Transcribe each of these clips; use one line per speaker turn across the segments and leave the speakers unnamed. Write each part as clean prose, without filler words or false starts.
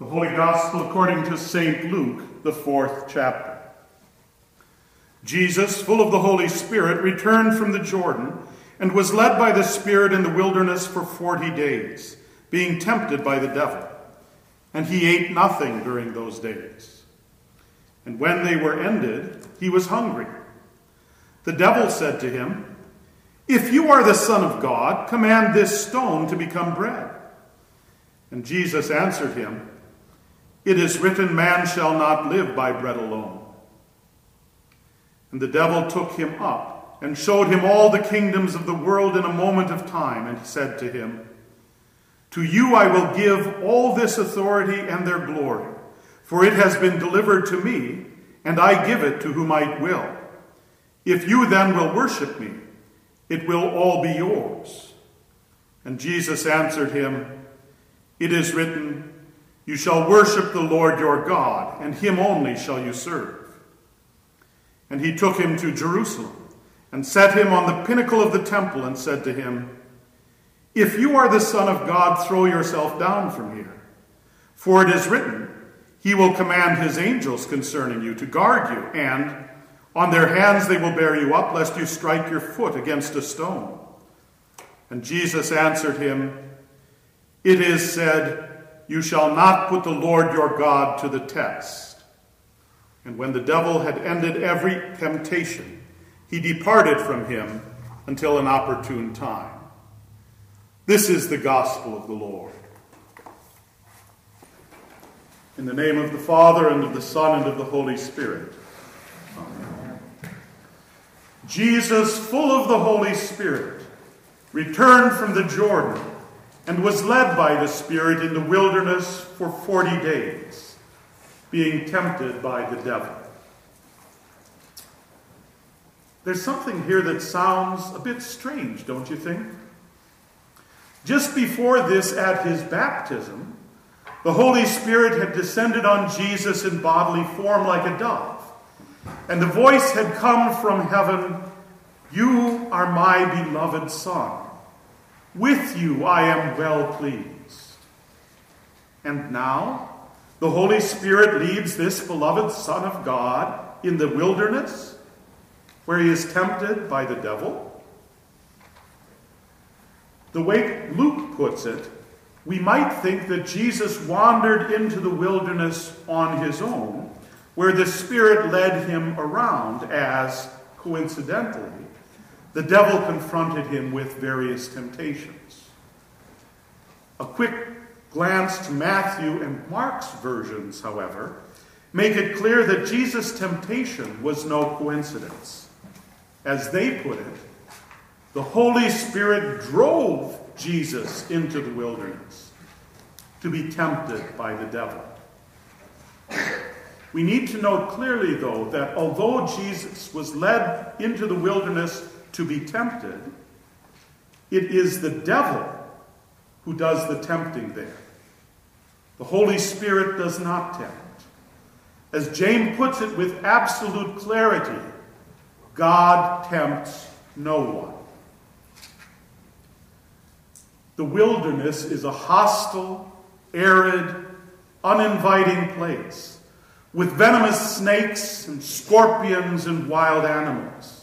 The Holy Gospel according to St. Luke, the 4th chapter. Jesus, full of the Holy Spirit, returned from the Jordan and was led by the Spirit in the wilderness for 40 days, being tempted by the devil. And he ate nothing during those days. And when they were ended, he was hungry. The devil said to him, "If you are the Son of God, command this stone to become bread." And Jesus answered him, "It is written, man shall not live by bread alone." And the devil took him up and showed him all the kingdoms of the world in a moment of time, and he said to him, "To you I will give all this authority and their glory, for it has been delivered to me, and I give it to whom I will. If you then will worship me, it will all be yours." And Jesus answered him, "It is written, you shall worship the Lord your God, and him only shall you serve." And he took him to Jerusalem and set him on the pinnacle of the temple and said to him, "If you are the Son of God, throw yourself down from here. For it is written, he will command his angels concerning you to guard you, and on their hands they will bear you up, lest you strike your foot against a stone." And Jesus answered him, "It is said, you shall not put the Lord your God to the test." And when the devil had ended every temptation, he departed from him until an opportune time. This is the gospel of the Lord. In the name of the Father, and of the Son, and of the Holy Spirit. Amen. Jesus, full of the Holy Spirit, returned from the Jordan and was led by the Spirit in the wilderness for 40 days, being tempted by the devil. There's something here that sounds a bit strange, don't you think? Just before this, at his baptism, the Holy Spirit had descended on Jesus in bodily form like a dove, and the voice had come from heaven, "You are my beloved Son. With you I am well pleased." And now, the Holy Spirit leads this beloved Son of God in the wilderness, where he is tempted by the devil. The way Luke puts it, we might think that Jesus wandered into the wilderness on his own, where the Spirit led him around as, coincidentally, the devil confronted him with various temptations. A quick glance to Matthew and Mark's versions, however, make it clear that Jesus' temptation was no coincidence. As they put it, the Holy Spirit drove Jesus into the wilderness to be tempted by the devil. We need to note clearly, though, that although Jesus was led into the wilderness to be tempted, it is the devil who does the tempting there. The Holy Spirit does not tempt. As James puts it with absolute clarity, God tempts no one. The wilderness is a hostile, arid, uninviting place with venomous snakes and scorpions and wild animals.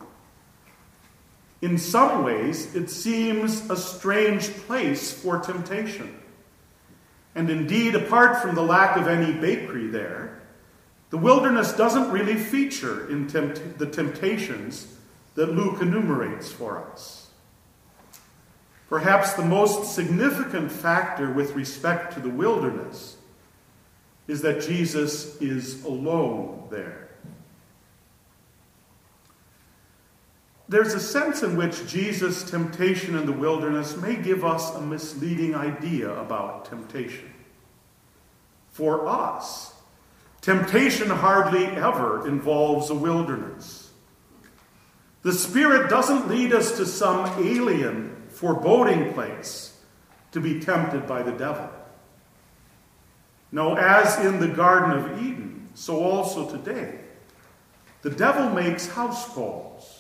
In some ways, it seems a strange place for temptation. And indeed, apart from the lack of any bakery there, the wilderness doesn't really feature in the temptations that Luke enumerates for us. Perhaps the most significant factor with respect to the wilderness is that Jesus is alone there. There's a sense in which Jesus' temptation in the wilderness may give us a misleading idea about temptation. For us, temptation hardly ever involves a wilderness. The Spirit doesn't lead us to some alien, foreboding place to be tempted by the devil. No, as in the Garden of Eden, so also today, the devil makes house calls.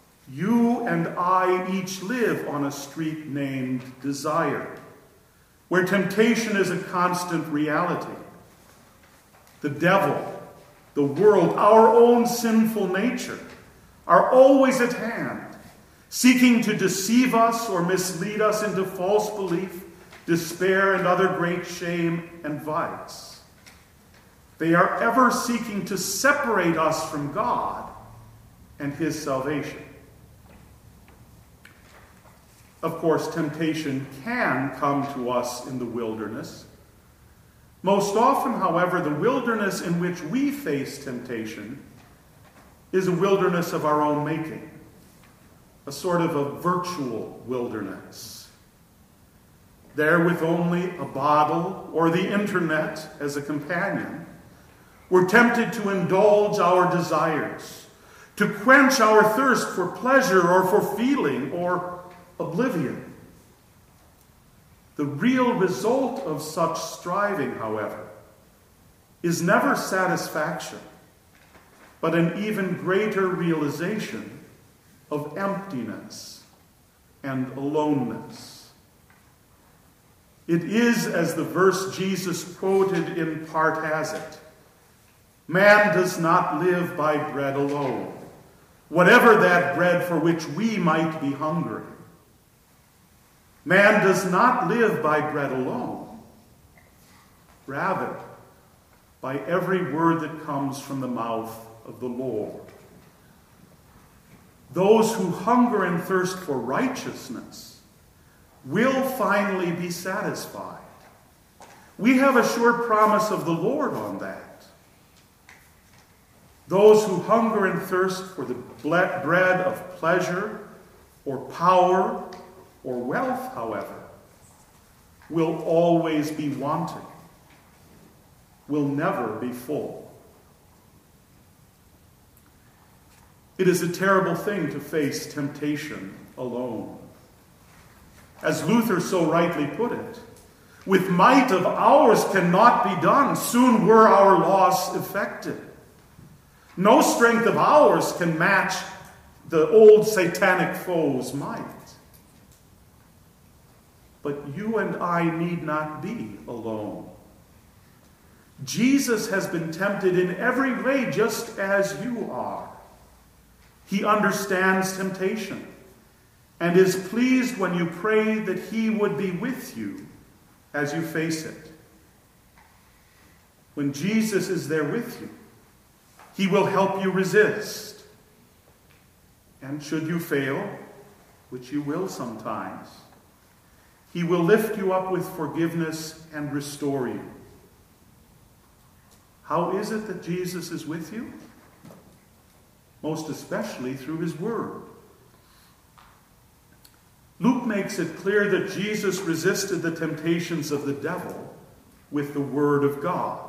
You and I each live on a street named Desire. where temptation is a constant reality. The devil, the world, our own sinful nature are always at hand, seeking to deceive us or mislead us into false belief, despair, and other great shame and vice. They are ever seeking to separate us from God and his salvation. Of course, temptation can come to us in the wilderness. Most often, however, the wilderness in which we face temptation is a wilderness of our own making, a sort of a virtual wilderness. There, with only a bottle or the internet as a companion, we're tempted to indulge our desires, to quench our thirst for pleasure or for feeling or oblivion. The real result of such striving, however, is never satisfaction, but an even greater realization of emptiness and aloneness. It is, as the verse Jesus quoted in part has it, man does not live by bread alone, whatever that bread for which we might be hungry. Man does not live by bread alone. Rather, by every word that comes from the mouth of the Lord. Those who hunger and thirst for righteousness will finally be satisfied. We have a sure promise of the Lord on that. Those who hunger and thirst for the bread of pleasure or power or wealth, however, will always be wanting, will never be full. It is a terrible thing to face temptation alone. As Luther so rightly put it, with might of ours cannot be done, soon were our loss effected. No strength of ours can match the old satanic foe's might. But you and I need not be alone. Jesus has been tempted in every way just as you are. He understands temptation and is pleased when you pray that he would be with you as you face it. When Jesus is there with you, he will help you resist. And should you fail, which you will sometimes, he will lift you up with forgiveness and restore you. How is it that Jesus is with you? Most especially through his word. Luke makes it clear that Jesus resisted the temptations of the devil with the word of God.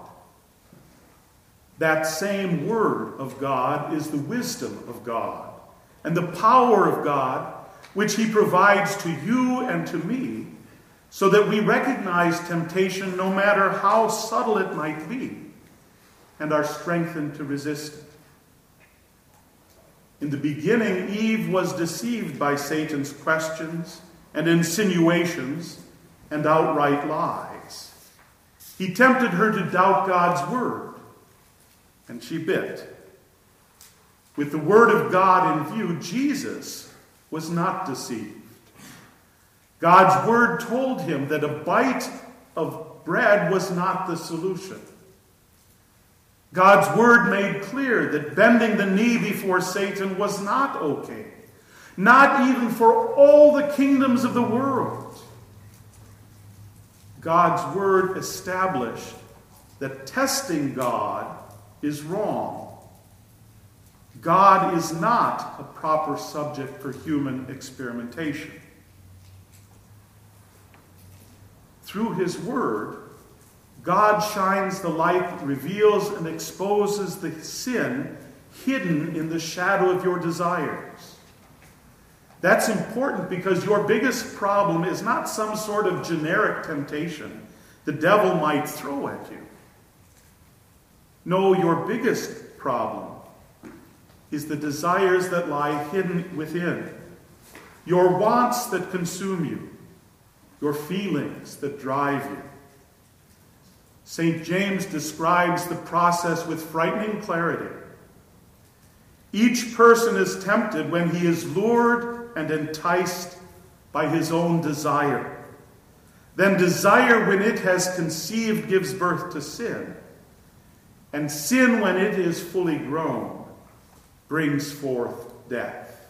That same word of God is the wisdom of God and the power of God, which he provides to you and to me, so that we recognize temptation no matter how subtle it might be, and are strengthened to resist it. In the beginning, Eve was deceived by Satan's questions and insinuations and outright lies. He tempted her to doubt God's word, and she bit. With the word of God in view, Jesus was not deceived. God's word told him that a bite of bread was not the solution. God's word made clear that bending the knee before Satan was not okay, not even for all the kingdoms of the world. God's word established that testing God is wrong. God is not a proper subject for human experimentation. Through his word, God shines the light, reveals and exposes the sin hidden in the shadow of your desires. That's important because your biggest problem is not some sort of generic temptation the devil might throw at you. No, your biggest problem is the desires that lie hidden within, your wants that consume you, your feelings that drive you. St. James describes the process with frightening clarity. Each person is tempted when he is lured and enticed by his own desire. Then desire, when it has conceived, gives birth to sin. And sin, when it is fully grown, brings forth death.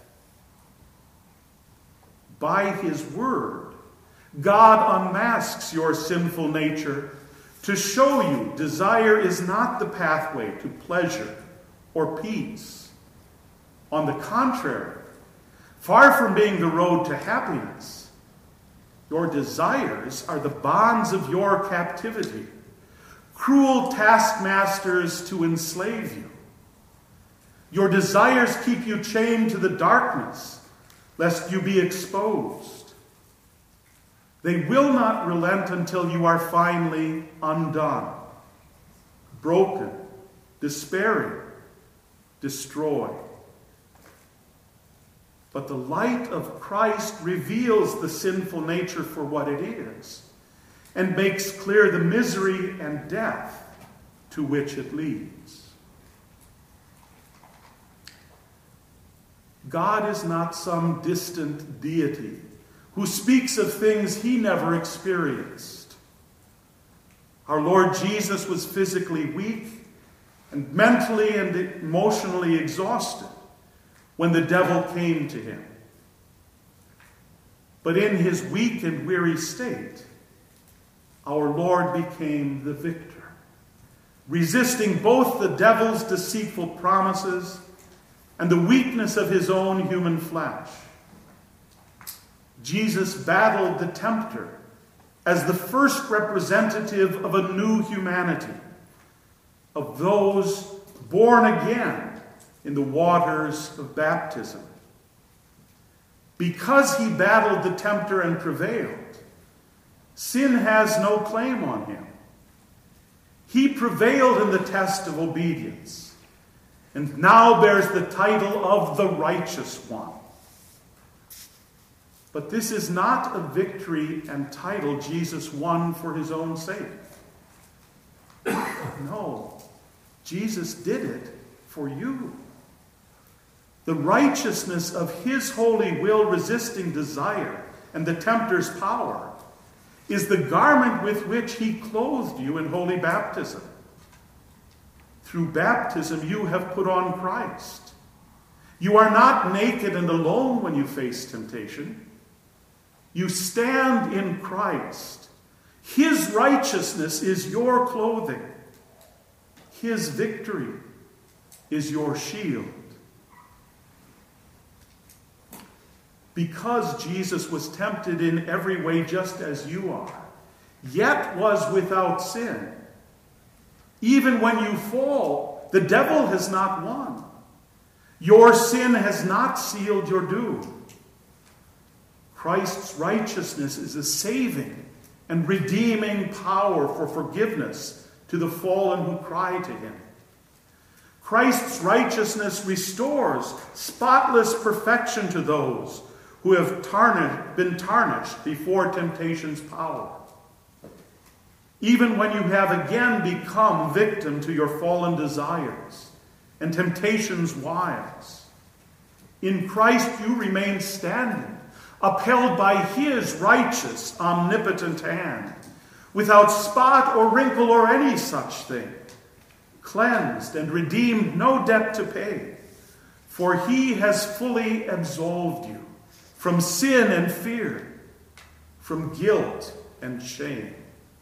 By his word, God unmasks your sinful nature to show you desire is not the pathway to pleasure or peace. On the contrary, far from being the road to happiness, your desires are the bonds of your captivity, cruel taskmasters to enslave you. Your desires keep you chained to the darkness, lest you be exposed. They will not relent until you are finally undone, broken, despairing, destroyed. But the light of Christ reveals the sinful nature for what it is and makes clear the misery and death to which it leads. God is not some distant deity who speaks of things he never experienced. Our Lord Jesus was physically weak and mentally and emotionally exhausted when the devil came to him. But in his weak and weary state, our Lord became the victor, resisting both the devil's deceitful promises and the weakness of his own human flesh. Jesus battled the tempter as the first representative of a new humanity, of those born again in the waters of baptism. Because he battled the tempter and prevailed, sin has no claim on him. He prevailed in the test of obedience, and now bears the title of the righteous one. But this is not a victory and title Jesus won for his own sake. No, Jesus did it for you. The righteousness of his holy will resisting desire and the tempter's power is the garment with which he clothed you in holy baptism. Through baptism you have put on Christ. You are not naked and alone when you face temptation. You stand in Christ. His righteousness is your clothing. His victory is your shield. Because Jesus was tempted in every way just as you are, yet was without sin. Even when you fall, the devil has not won. Your sin has not sealed your doom. Christ's righteousness is a saving and redeeming power for forgiveness to the fallen who cry to him. Christ's righteousness restores spotless perfection to those who have been tarnished before temptation's power. Even when you have again become victim to your fallen desires and temptation's wiles, in Christ you remain standing, upheld by his righteous, omnipotent hand, without spot or wrinkle or any such thing, cleansed and redeemed, no debt to pay, for he has fully absolved you from sin and fear, from guilt and shame.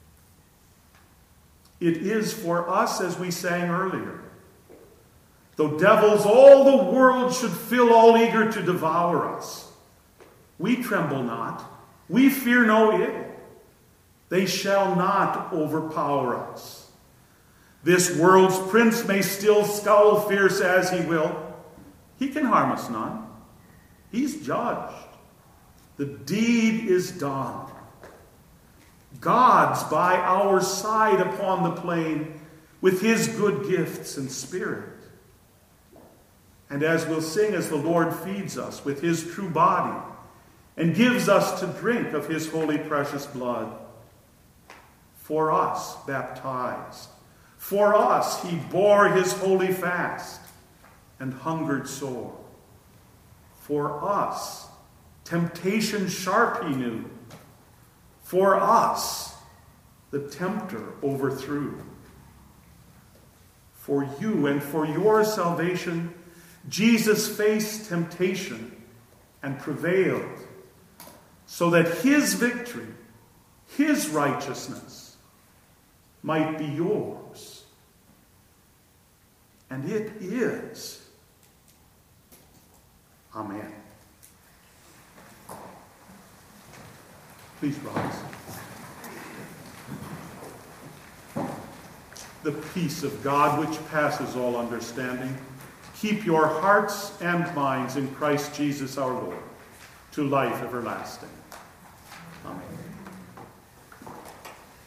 It is for us, as we sang earlier, though devils all the world should fill all eager to devour us, we tremble not, we fear no ill. They shall not overpower us. This world's prince may still scowl fierce as he will. He can harm us none. He's judged. The deed is done. God's by our side upon the plain with his good gifts and spirit. And as we'll sing as the Lord feeds us with his true body, and gives us to drink of his holy precious blood. For us baptized, for us he bore his holy fast and hungered sore. For us temptation sharp he knew. For us the tempter overthrew. For you and for your salvation, Jesus faced temptation and prevailed, so that his victory, his righteousness, might be yours. And it is. Amen. Please rise. The peace of God, which passes all understanding, keep your hearts and minds in Christ Jesus our Lord, to life everlasting.